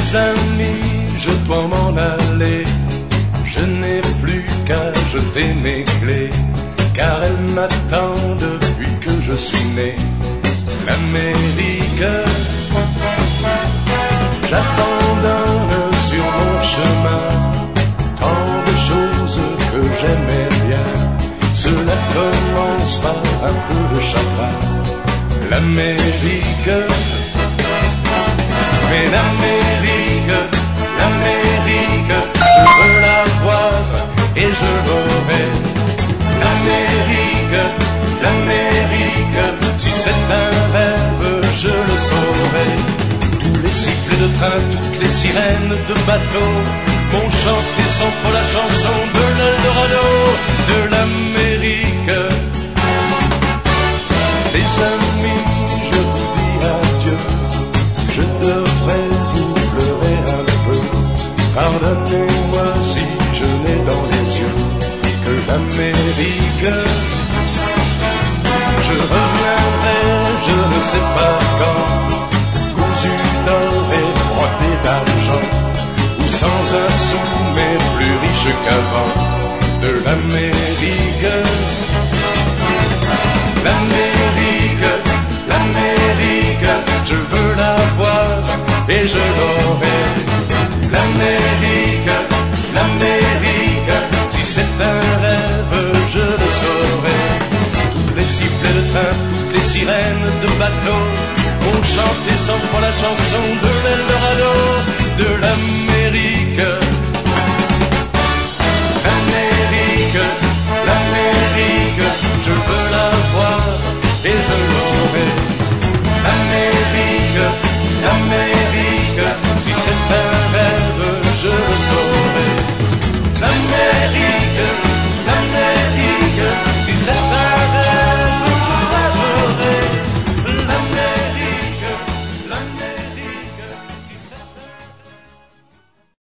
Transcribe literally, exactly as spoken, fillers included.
amis, je dois m'en aller. Je n'ai plus qu'à jeter mes clés, car elle m'attend depuis que je suis né. L'Amérique, j'abandonne sur mon chemin tant de choses que j'aimais bien. Cela commence par un peu de chagrin. L'Amérique, mais l'Amérique, l'Amérique, je veux la voir et je l'aurai. L'Amérique, l'Amérique, si c'est un rêve, je le saurai. Tous les sifflets de train, toutes les sirènes de bateau m'ont chanté sans faux la chanson de l'Eldorado, de l'Amérique. Les amis, je vous dis adieu, je devrais vous pleurer un peu. Pardonnez-moi si je n'ai dans les yeux que l'Amérique. Je reviendrai, je ne sais pas quand, cousu d'or et broté d'argent, ou sans un sou mais plus riche qu'avant. De l'Amérique, l'Amérique, l'Amérique, je veux la voir et je l'aurai. L'Amérique, l'Amérique, si c'est un rêve, je le saurai. Tous les sifflets de train, toutes les sirènes de bateau ont chanté sans foi la chanson de l'Eldorado, de l'Amérique.